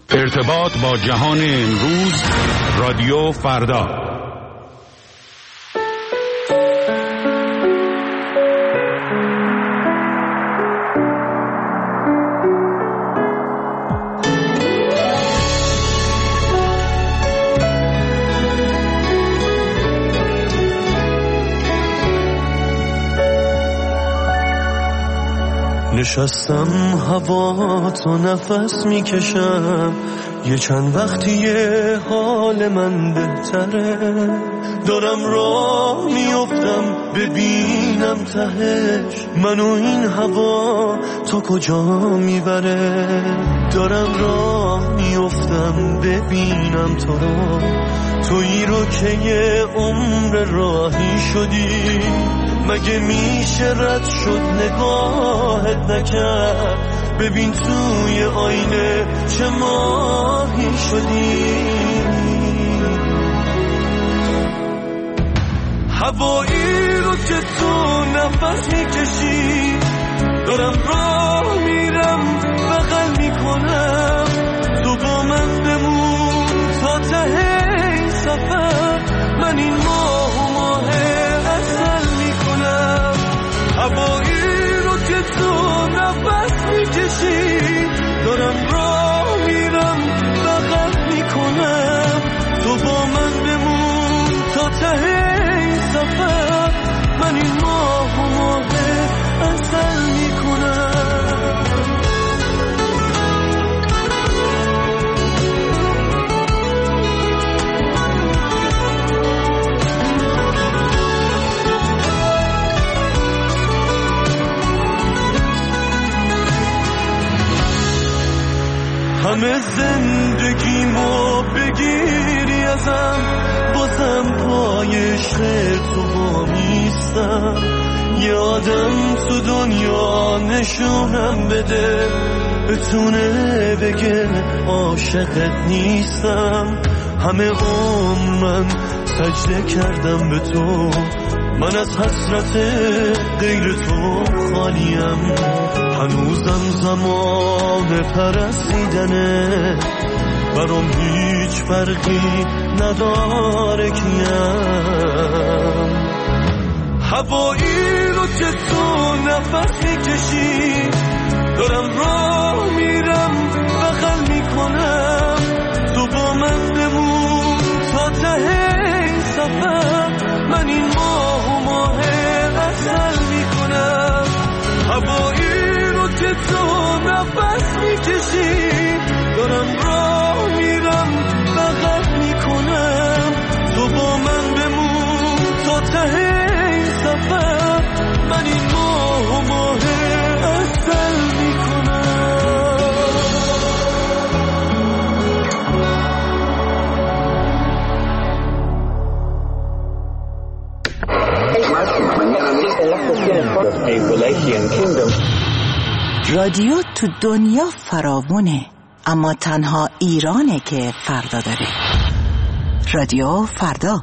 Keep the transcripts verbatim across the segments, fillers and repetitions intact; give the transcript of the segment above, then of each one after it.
ارتباط با جهان امروز، رادیو فردا. نشستم هوا تو نفس میکشم، یه چند وقتیه حال من بهتره، دارم راه میافتم ببینم تهش منو این هوا تا کجا میبره، دارم راه میافتم ببینم تو رو، تویی رو که یه عمر راهی شدی، مگه میشه رد شد نگاهت نکرد، ببین توی آینه چه ماهی شدی، هوایی رو که تو نفس میکشی، دارم راه میرم بغل میکنم، تو با من بمون تا ته این سفر، من این ماه و ماه اصل میکنم، هوایی رو که تو نفس میکشی، دارم راه میرم بغل میکنم، تو با من بمون تا ته این سفر، من این ماه و ماه اصل میکنم. همه زندگیمو بگیری ازم، بازم پای عشق تو وامیستم، یه آدم تو دنیا نشونم بده، بتونه بگه عاشقت نیستم، همه عمر من سجده کردم به تو، من از حسرت غیر تو خالیم، هنوزم زمان پرستیدنه، برام هیچ فرقی نداره کیم، هوایی رو که تو نفس میکشی، دارم راه میرم بغل میکنم، تو با من بمون تا ته این سفر، من این ماه و ماه اصل میکنم، هوایی رو که تو نفس میکشی، دارم راه میرم بغل میکنم، تو با من بمون تا ته این سفر، من این ماه و ماه اصل میکنم. رادیو تو دنیا فراوونه، اما تنها ایرانه که فردا داره. رادیو فردا.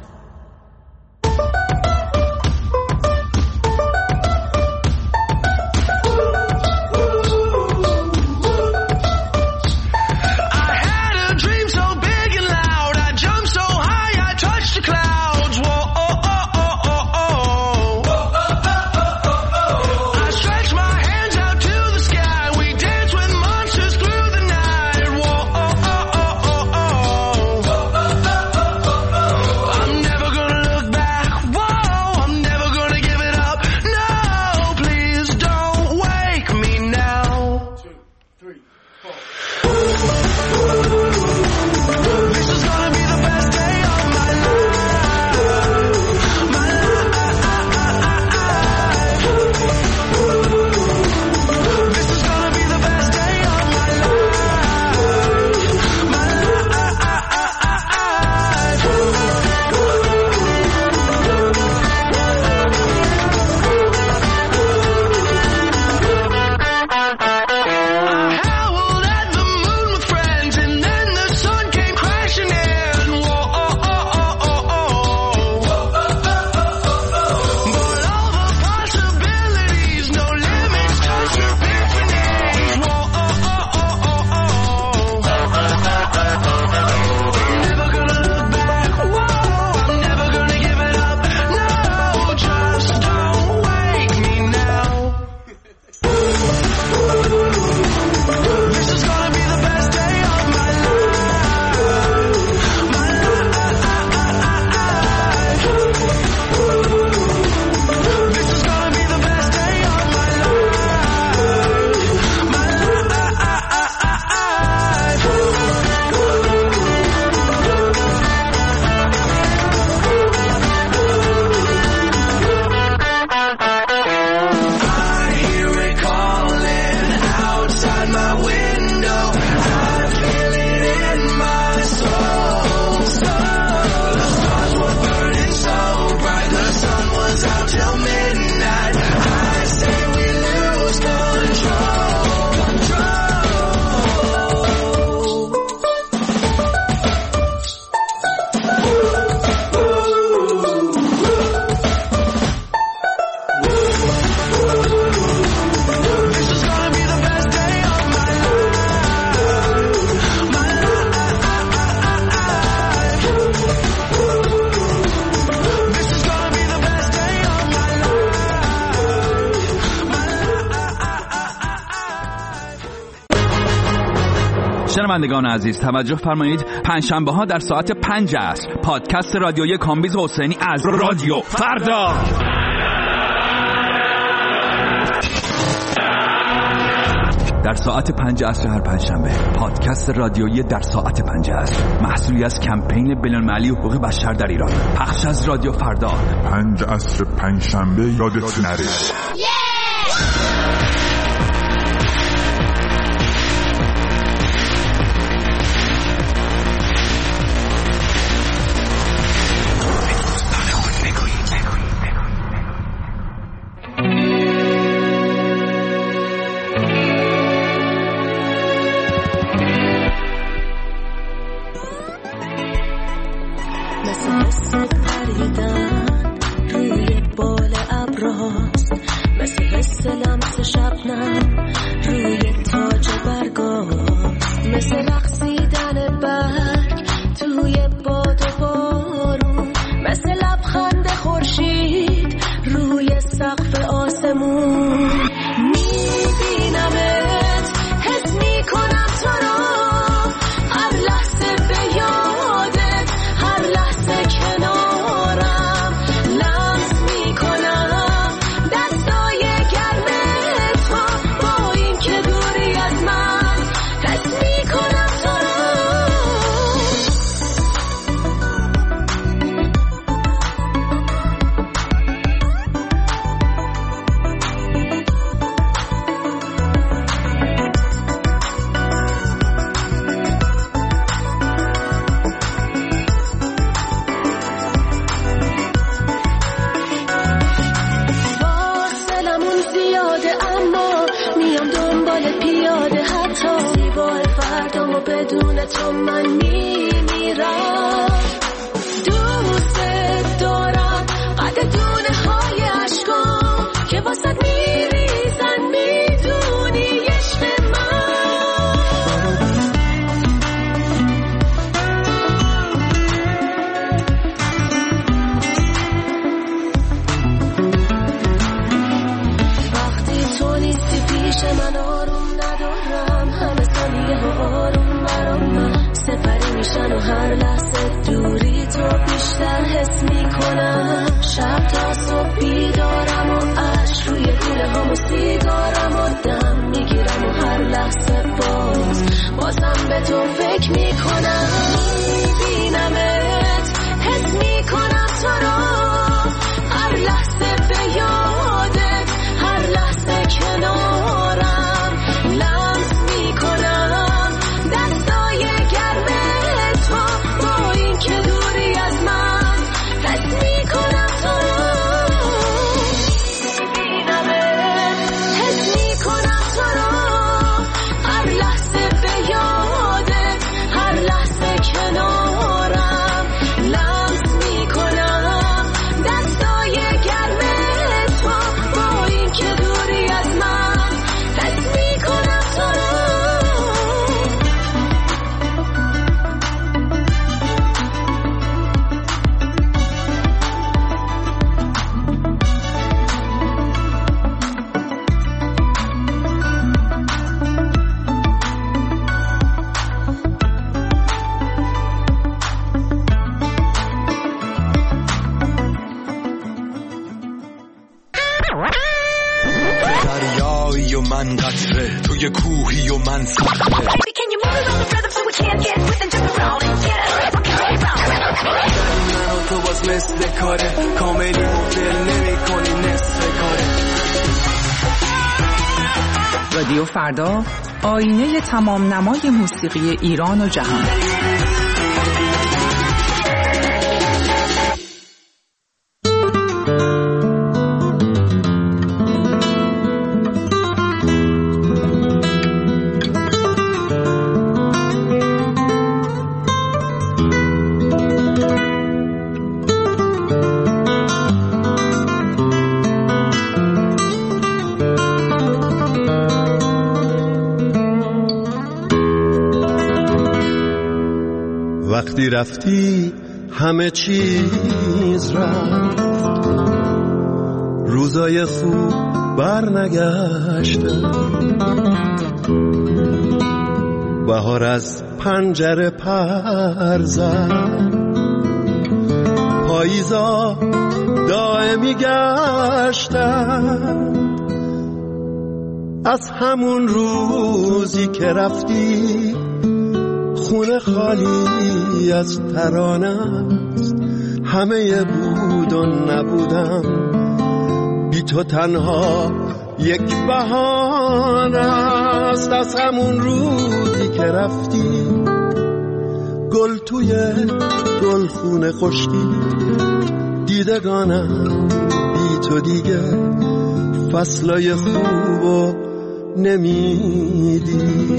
شنوندگان عزیز توجه فرمایید، پنجشنبه ها در ساعت پنج عصر پادکست رادیویی کامبیز حسینی از رادیو فردا در ساعت پنج عصر هر پنجشنبه. پادکست رادیویی در ساعت پنج عصر محصولی از کمپین بین‌المللی حقوق بشر در ایران، پخش از رادیو فردا. پنج عصر پنجشنبه یادت نره. دریایی و من قطره، توی کوهی و من صخره. من و تو باز مثل کاره، کاملی مبدل نمی کنی نصف کاره. رادیو فردا، آینه تمام نمای موسیقی ایران و جهان. وقتی رفتی همه چیز رفت، روزای خوب بر نگشتن، بهار از پنجره پر زد، پاییزا دائمی گشتن. از همون روزی که رفتی خونه خالی از ترانه است، همه بود و نبودم، بی تو تنها یک بهانه است. از همون روزی که رفتی گل توی گل خونه خشکی، دیدگانم بی تو دیگه فصلای خوبو نمیدی.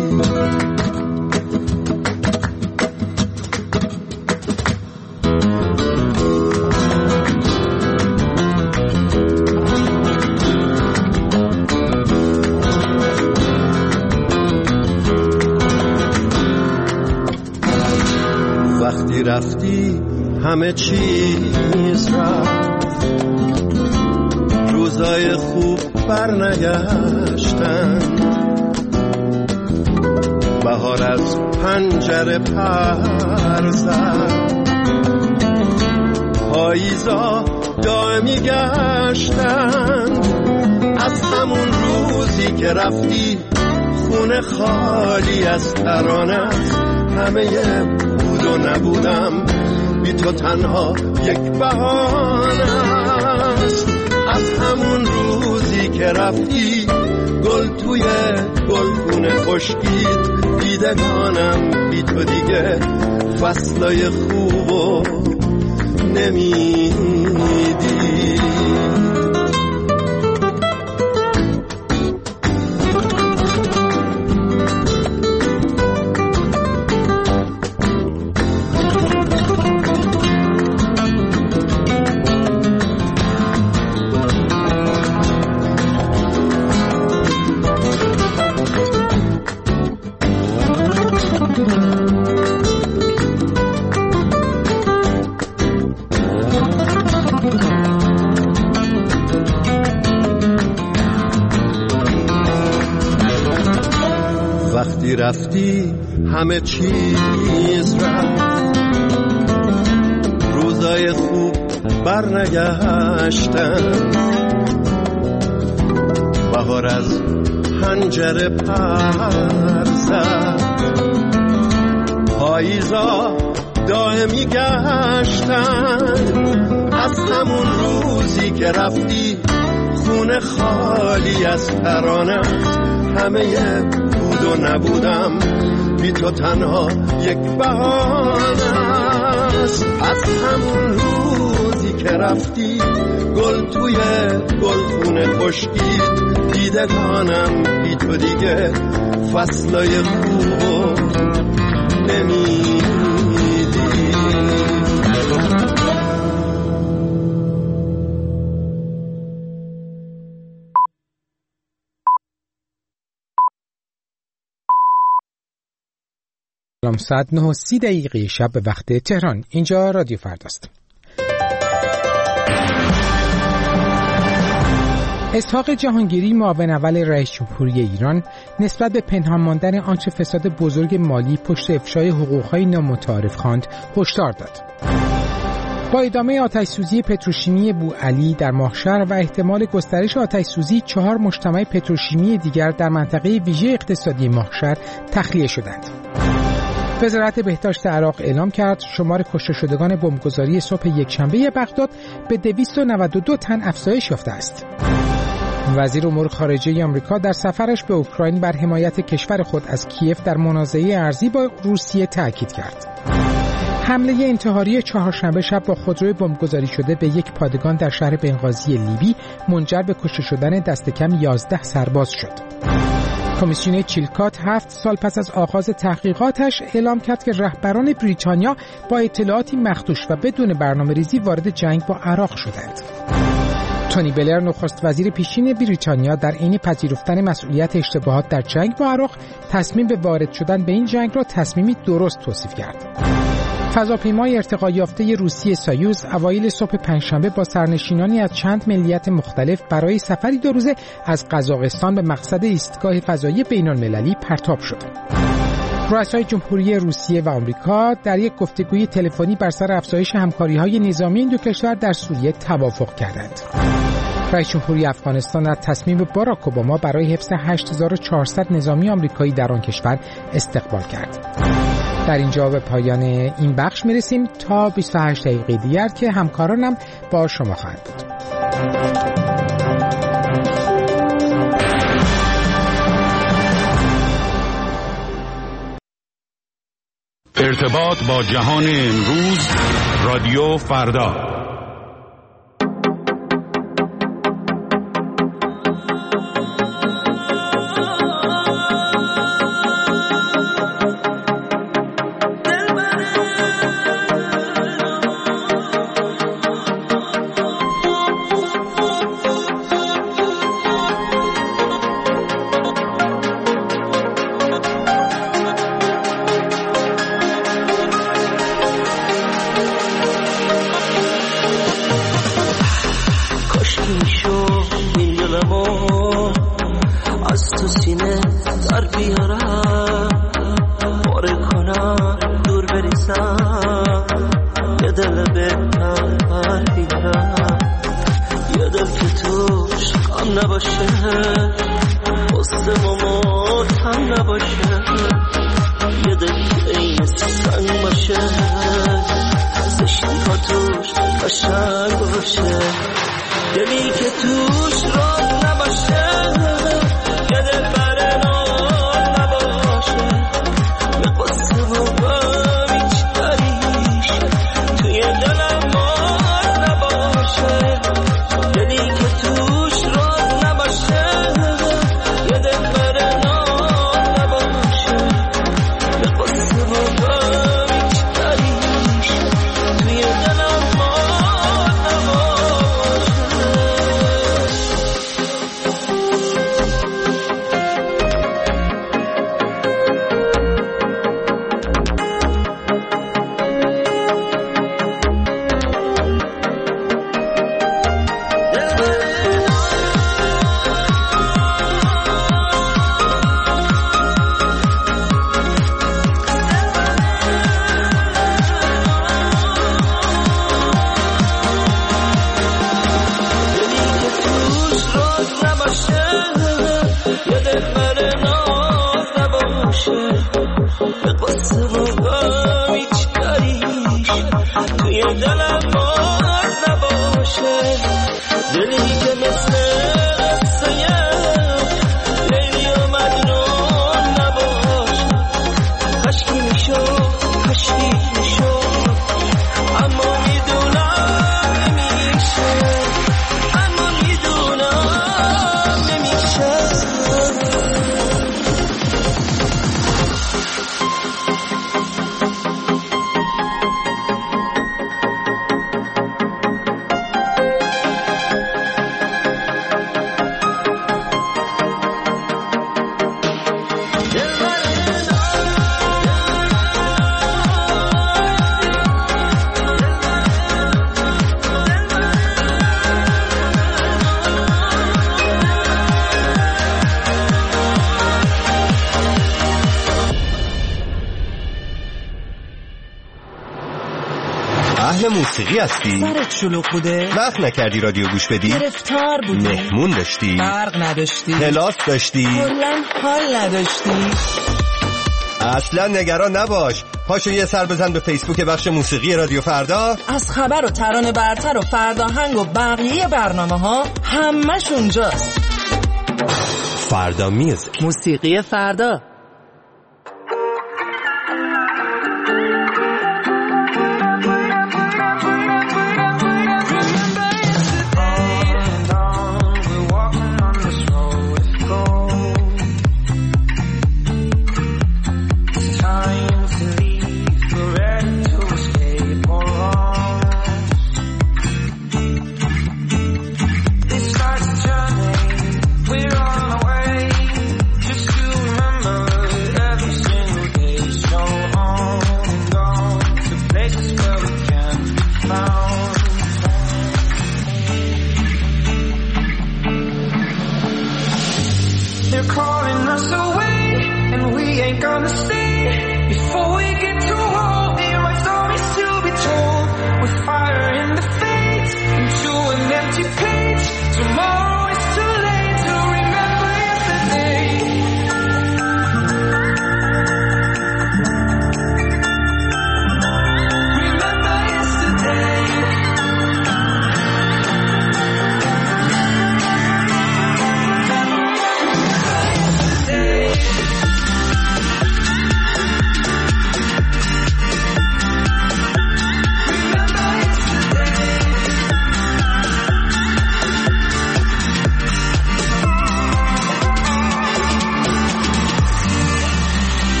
وقتی رفتی همه چیز رفت، روزای خوب برنگشتن. بهار از پنجره پر زد، پاییزا دائمی گشتن. از همون روزی که رفتی خونه خالی از ترانه، همه بود و نبودم، بی تو تنها یک بهانه است. از همون روزی که رفتی گل توی گلخونه خشکید، دیدگانم بی تو دیگه فصلای خوبو نمیدی. وقتی رفتی همه چیز رفت، روزای خوب برنگشتن. بهار از پنجره پر زد، پاییزا دائمی گشتن. از همون روزی که رفتی خونه خالی از ترانه، همه بود و نبودم، بی تو تنها یک بهانه است. از همون روزی که رفتی گل توی گلخونه خشکید، دیدگانم بی تو دیگه فصلای خوبو نمیدی. سلام، ساعت نه و سی دقیقه شب به وقت تهران. اینجا رادیو فرداست. اسحاق جهانگیری، معاون اول رئیس جمهوری ایران، نسبت به پنهان ماندن آنچه فساد بزرگ مالی پشت افشای حقوق‌های نامتعارف خواند، هشدار داد. با ادامه آتش‌سوزی پتروشیمی بوعلی در ماهشهر و احتمال گسترش آتش‌سوزی، چهار مجتمع پتروشیمی دیگر در منطقه ویژه اقتصادی ماهشهر تخلیه شدند. وزارت بهداشت عراق اعلام کرد شمار کشته شدگان بمبگذاری صبح یکشنبه بغداد به دویست و نود و دو تن افزایش یافته است. وزیر امور خارجه آمریکا در سفرش به اوکراین بر حمایت کشور خود از کیف در منازعه ارزی با روسیه تاکید کرد. حمله انتحاری چهارشنبه شب با خودروی بمبگذاری شده به یک پادگان در شهر بنغازی لیبی منجر به کشته شدن دست کم یازده سرباز شد. کمیسیون چیلکات هفت سال پس از آغاز تحقیقاتش اعلام کرد که رهبران بریتانیا با اطلاعاتی مخدوش و بدون برنامه‌ریزی وارد جنگ با عراق شدند. تونی بلر، نخست وزیر پیشین بریتانیا، در عین پذیرفتن مسئولیت اشتباهات در جنگ با عراق، تصمیم به وارد شدن به این جنگ را تصمیمی درست توصیف کرد. فضاپیمای ارتقا یافته روسی سایوز اوایل صبح پنجشنبه با سرنشینانی از چند ملیت مختلف برای سفری دو روزه از قزاقستان به مقصد ایستگاه فضایی بین‌المللی پرتاب شد. رؤسای جمهوری روسیه و آمریکا در یک گفتگوی تلفنی بر سر افزایش همکاری‌های نظامی این دو کشور در سوریه توافق کردند. رئیس جمهوری افغانستان از تصمیم باراک اوباما برای حفظ هشت هزار و چهارصد نظامی آمریکایی در آن کشور استقبال کرد. در اینجا به پایان این بخش میرسیم تا بیست و هشت دقیقه دیگر که همکارانم با شما خواهند بود. ارتباط با جهان امروز، رادیو فردا. موسیقی هستی؟ سرت شلوغ بوده؟ وقت نکردی رادیو گوش بدی؟ گرفتار بودی؟ مهمون داشتی؟ برق نداشتی؟ کلاس داشتی؟ کلاً حال نداشتی؟ اصلا نگران نباش، پاشو یه سر بزن به فیسبوک بخش موسیقی رادیو فردا. از خبر و ترانه برتر و فرداهنگ و بقیه برنامه ها همش اونجاست. فردا میوزیک، موسیقی فردا. We're on the way, just to remember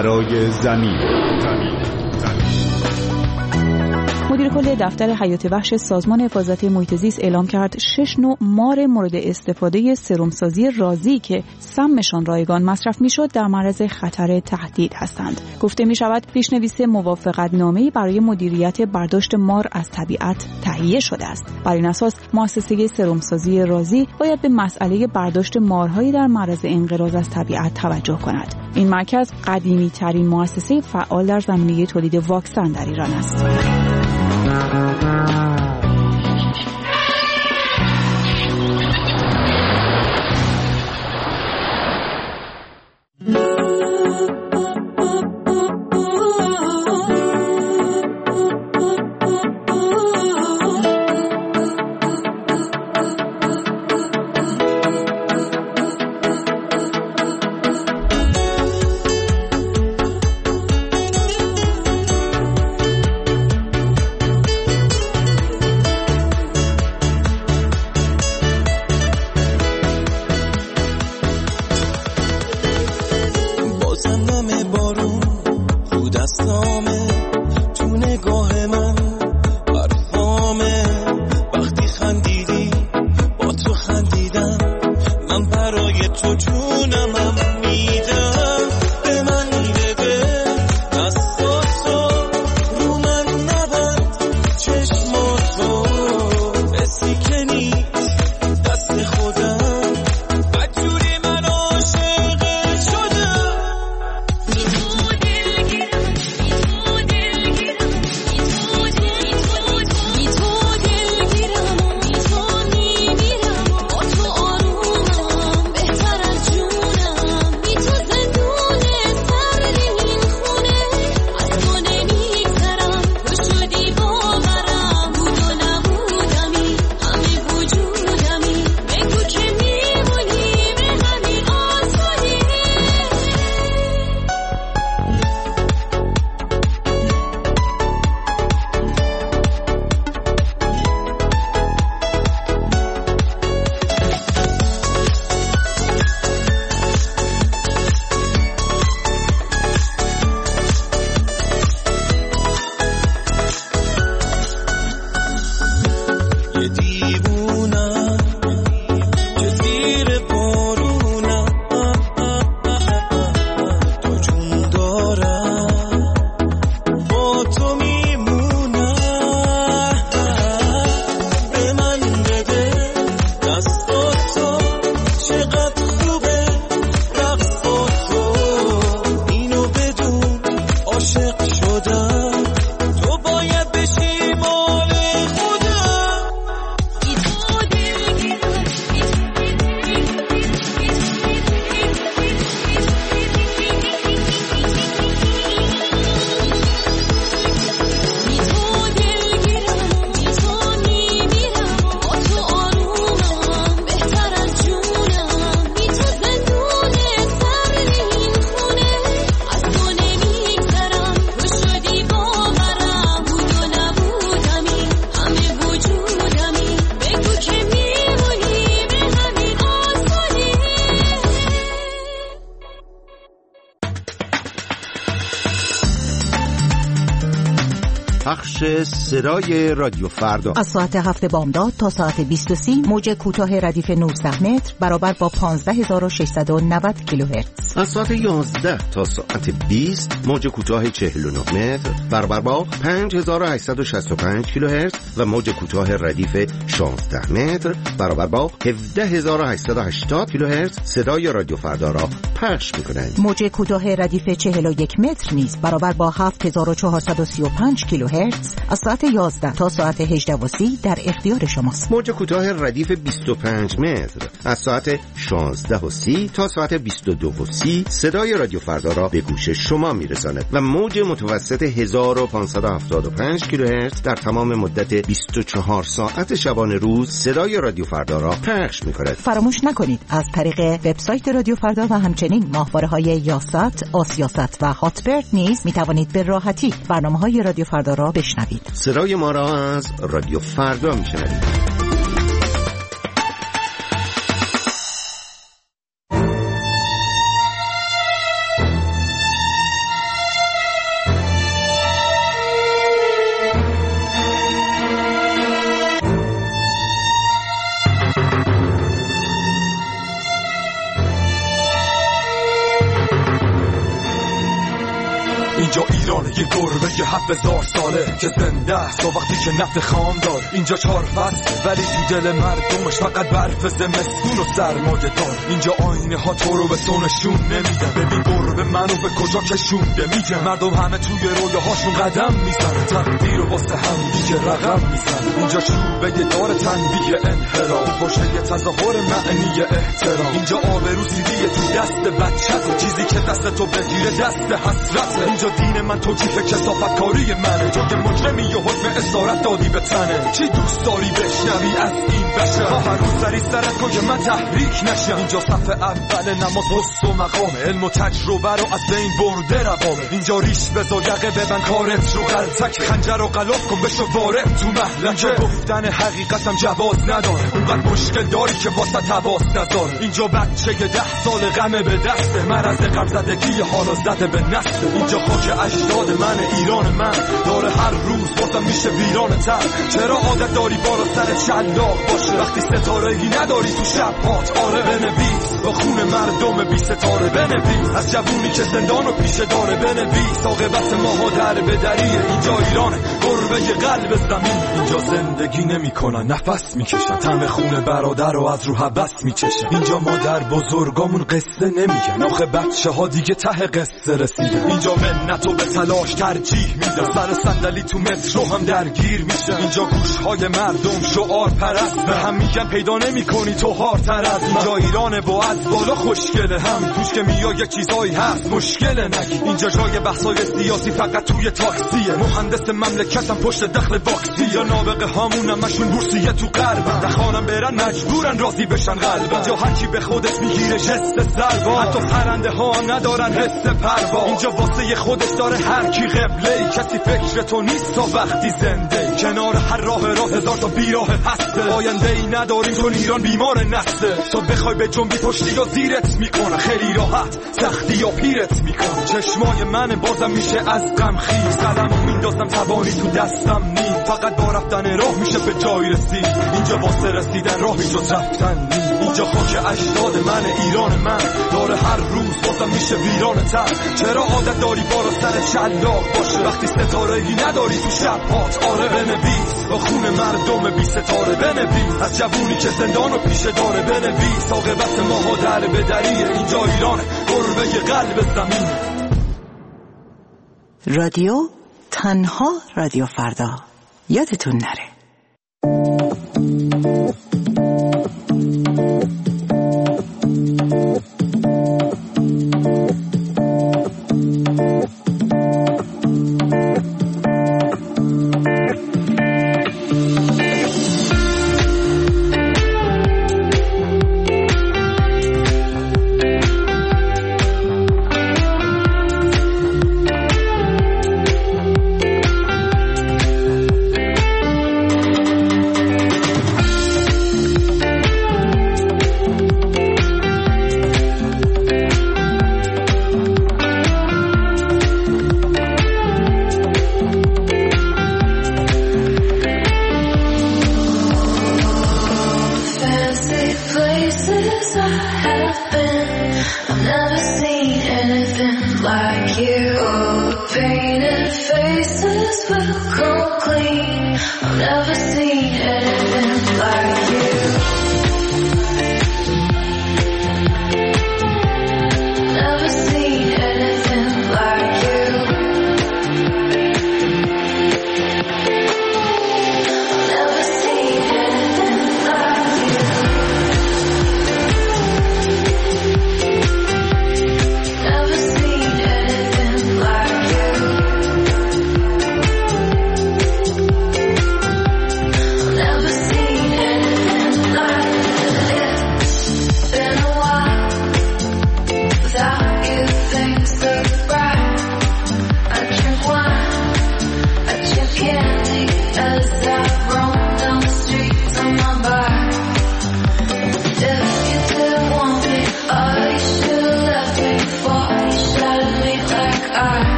برای زمین. مدیر کل دفتر حیات وحش سازمان حفاظت محیط زیست اعلام کرد شش نوع مار مورد استفاده سرمسازی رازی که سمشان رایگان مصرف میشد در معرض خطر تهدید هستند. گفته می شود پیشنویس موافقت نامه‌ای برای مدیریت برداشت مار از طبیعت تهیه شده است. بر این اساس مؤسسه سرمسازی رازی باید به مسئله برداشت مارهایی در معرض انقراض از طبیعت توجه کند. این مرکز قدیمی ترین مؤسسه فعال در زمینه تولید واکسن در ایران است. پخش صدای رادیو فردا از ساعت هفت بامداد تا ساعت بیست و سی موج کوتاه ردیف نوزده متر برابر با پانزده هزار و ششصد و نود کیلوهرتز. از ساعت یازده تا ساعت بیست موج کوتاه چهل و نه متر برابر با پنج هزار و هشتصد و شصت و پنج کیلوهرتز و موج کوتاه ردیف شانزده متر برابر با هفده هزار و هشتصد و هشتاد کیلوهرتز صدای رادیو فردا را پخش می‌کنند. موج کوتاه ردیف چهل و یک متر نیز برابر با هفت هزار و چهارصد و سی و پنج کیلوهرتز از ساعت یازده تا ساعت هجده و سی در اختیار شماست. موج کوتاه ردیف بیست و پنج متر از ساعت شانزده و سی تا ساعت بیست و دو و سی صدای رادیو فردا را به گوش شما میرساند و موج متوسط هزار و پانصد و هفتاد و پنج کیلوهرتز در تمام مدت بیست و چهار ساعت شبانه روز صدای رادیو فردا را پخش می‌کند. فراموش نکنید از طریق وبسایت رادیو فردا و همچنین ماهواره‌های یاست، آسیاست و هاتبرد نیز می‌توانید به راحتی برنامه‌های رادیو فردا را بشنوید. صدای ما را از رادیو فردا می‌شنوید. ایران یه گربه یه هفت هزار ساله که زنده است و وقتی که نفت خام دار. اینجا چهار فصل ولی تو دل مردمش فقط برف زمستون و سرمایه دار. اینجا آینه ها تو رو به سونشون نمیده. ببین گربه منو به کجا کشونده میگه. مردم همه توی رویاهاشون قدم میزنه. تقدیر و واسه هم دیگه رقم میزنه. اینجا چوبه یه دار تنبیه انحراف باشه یه تظاهر معنی احترام. اینجا آبرو سیدیه تو دست بچه‌ت. چیزی که دست تو بگیره دست حسرته. اینجا دین من توجیه کثافت کاری منه. تو که مجرمی و حکم اسارت دادی به تنه. چی دوست داری بشنوی از این بشر؟ تا هر روز سری سرت کن که من تحریک نشم. اینجا صف اول نماز حس و مقامه. علم و تجربه رو از بین برده روامه. اینجا ریش بذار یقه ببن کارت رو غلطک. خنجر و غلاف کن بشو وارد تو محلکه. گفتن حقیقتم جواز نداره. اونقدر مشکل داری که واسه تواس نذاره. اینجا بچه که ده سال غمه به دسته. مرض غم زدگی حالا زده به نسل. اینجا خاک اجداد من ایران من داره هر روز واسه میشه ویران تر. چرا عادت داری بالا سر شلاق باشه وقتی ستاره‌ای نداری تو شب هات؟ آره بنویس با خون مردم بی ستاره. بنویس از جوونی که زندان و پیشه داره. بنویس عاقبت ماها در بدریه. اینجا ایرانه گربه قلب زمین. اینجا زندگی نمیکنن نفس میکشن. طعم خون برادر رو از رو حبس میچشن. اینجا مادر بزرگامون قصه نمیگن. آخه بچه ها دیگه ته قصه رسیدن. اینجا منتو به تلاش ترجیح میدن. سر صندلی تو مترو هم درگیر میشن. اینجا گوشهای مردم شعار پرست به هم میگن پیدا نمیکنی تو هارتر از من. اینجا ایرانه و از بالا خوشگله هم توش که میای یک چیزایی هست مشکله نگی. اینجا جای بحثای سیاسی فقط توی تاکسیه. مهندس مملکتم پشت دخل واکسی. یا نابغه هامون همشون بورسیه تو غرب. نخوانم برن مجبورن راضی بشن قلب. اینجا هر کی به خودش میگیره جست سلوا. حتی پرنده ها ندارن حس پروا. اینجا واسه خودش داره هر کی قبله. کسی فکر تو نیست تا وقتی زنده. کنار هر راه راه هزار تا بیراه هسته. آینده ای نداریم چون ایران بیمار نسته. تو بخوای به جنبی پشتی یا زیرت میکنه. خیلی راحت سختی یا پیرت میکنه. چشمای من بازم میشه از غم خیز. قلمو میندازم توانی تو دستم نیم. فقط با رفتن راه میشه به جای رسید. اینجا واسه رسیدن راهی جز رفتن نیم. اینجا خاک اجداد من ایران من داره هر روز واسه میشه ویران تر. چرا عادت داری بالا سر شلاق باشه وقتی ستاره‌ای نداری تو شب هات؟ آره بنویس با خون مردم بی ستاره. بنویس از جوونی که زندان و پیشه داره. بنویس عاقبت ماها در بدریه. اینجا ایرانه گربه قلب زمین. رادیو تنها رادیو فردا یادتون نره.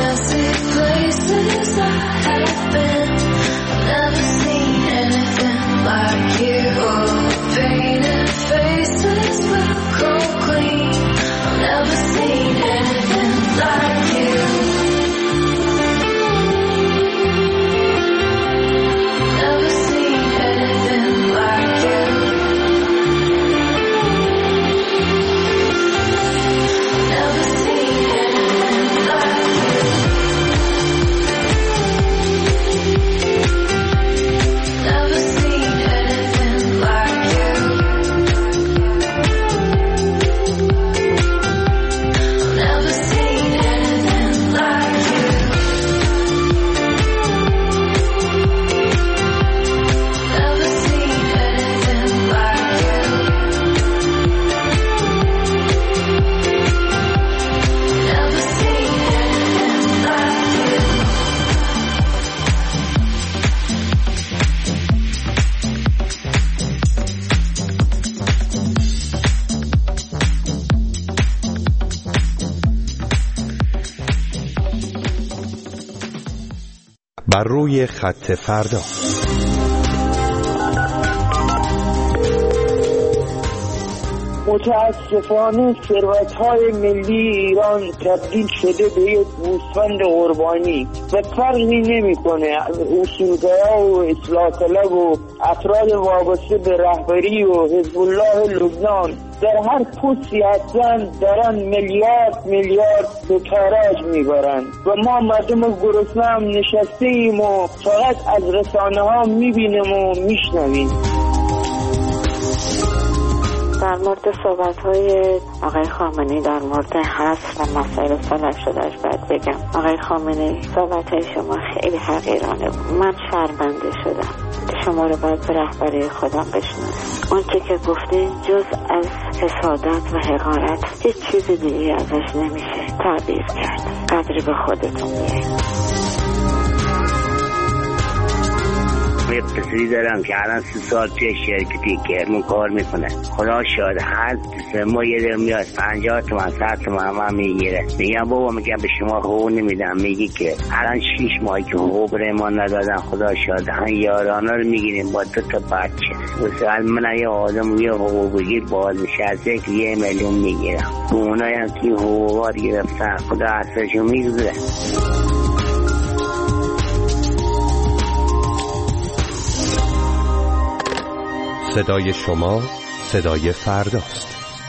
Never seen anything بر روی خط فردا. متاسفانه ثروت‌های ملی ایران تبدیل شده به یک گوسفند قربانی و فرقی نمی‌کنه. اصولگرا و اصلاح طلب و افراد وابسته به رهبری و حزب الله لبنان در هر پستی هستن دارن میلیارد میلیارد به تاراج میبرن و ما مردم گرسنه هم نشسته ایم و فقط از رسانه ها میبینیم و میشنویم. در مورد صحبت‌های آقای خامنه‌ای در مورد حذف و مسائل سلب شدهش باید بگم آقای خامنه‌ای صحبت‌های شما خیلی حقیرانه بود. من شرمنده شدم. شما رو باید به رهبری خودم بشناسم. اون چه که گفتین جز از حسادت و حقارت هیچ چیز دیگه ازش نمیشه تعبیر کرد. قدری به خودتون بیایید. یه پسری دارم که الان سی سال توی شرکتی کرمون کار میکنه. خدا شاید هر سه ماه یه در میاد پنجاه تومن صد تومن هم میگیره. میگم بابا میگم به شما حقوق نمیدم. میگی که الان شیش ماهی که حقوق ما ندادن. خدا شاید هم یارانا رو میگیریم با دو تا بچه. مثلا من یه آدم یه حقوق بگیر باز نشسته که یه میلیون میگیرم. اونایی هم که حقوقات گرفتن خدا اصلشو میگذره. صدای شما صدای فرداست.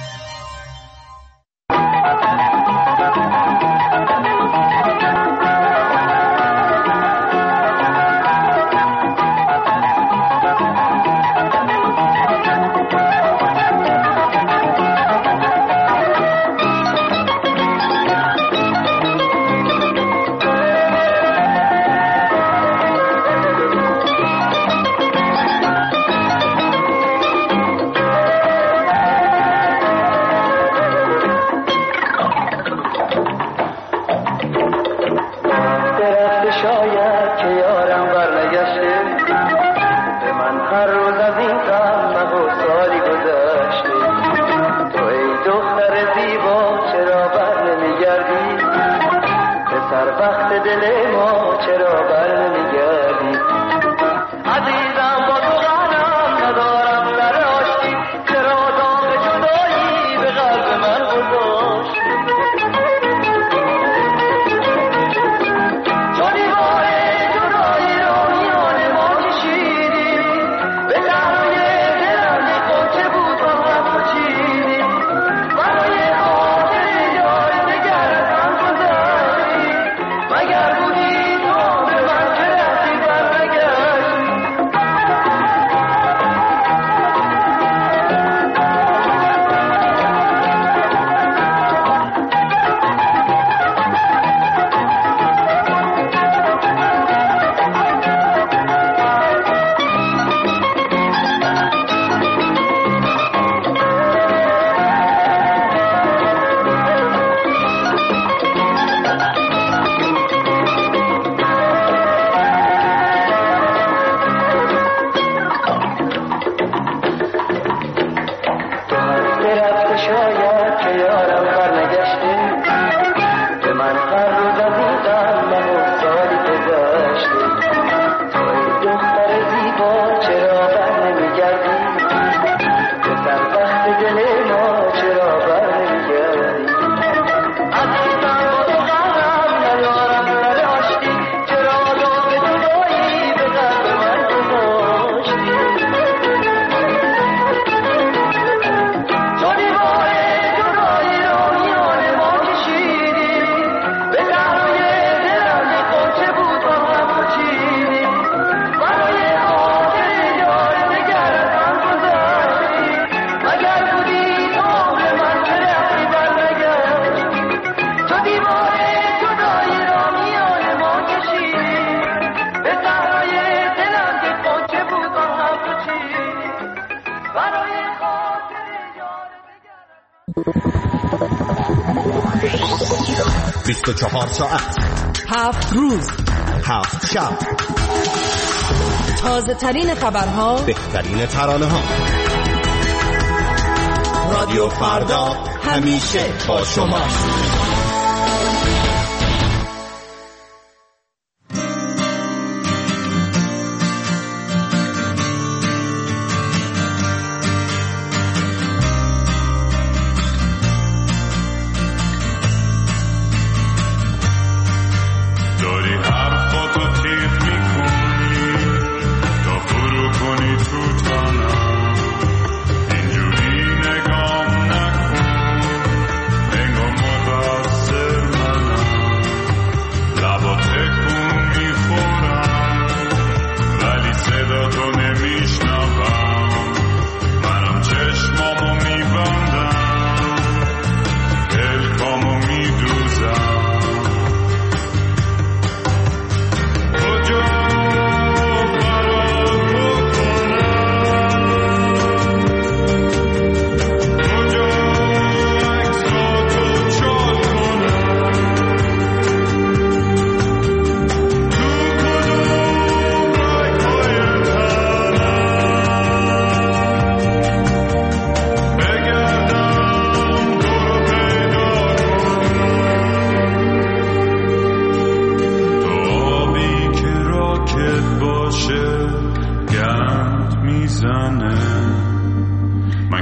بیست و چهار ساعت، هفت روز، هفت شب، تازه ترین خبرها، بهترین ترانه ها. رادیو فردا همیشه با شماست.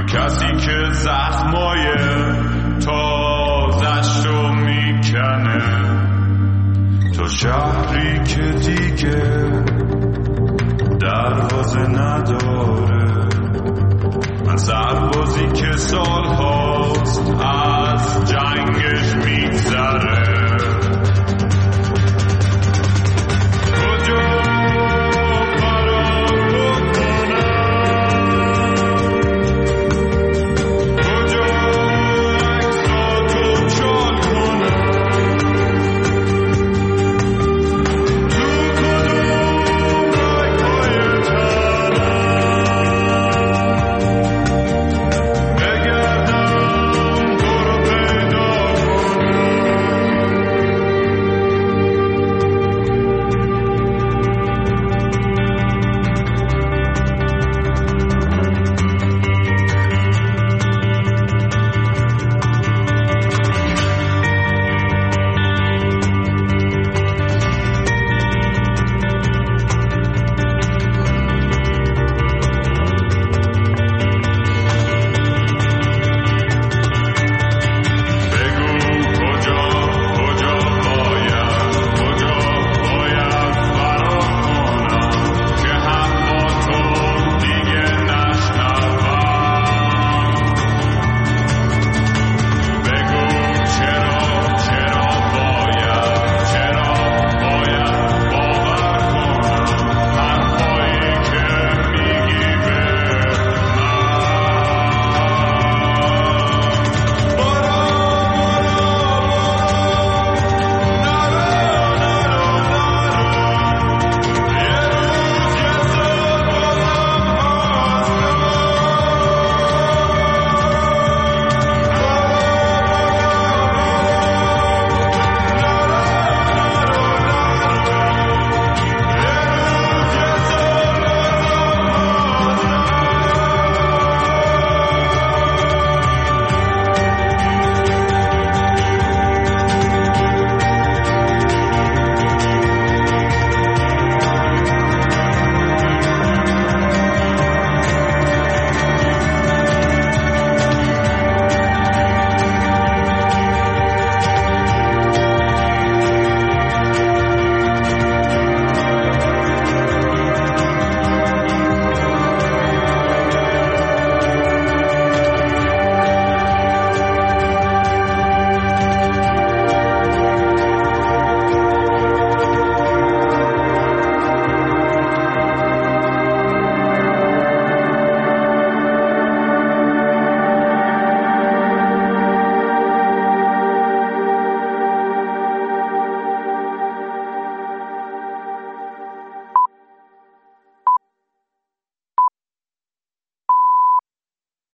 کسی که زخمای تازش رو میکنه، تو شهری که دیگه دروازه نداره. من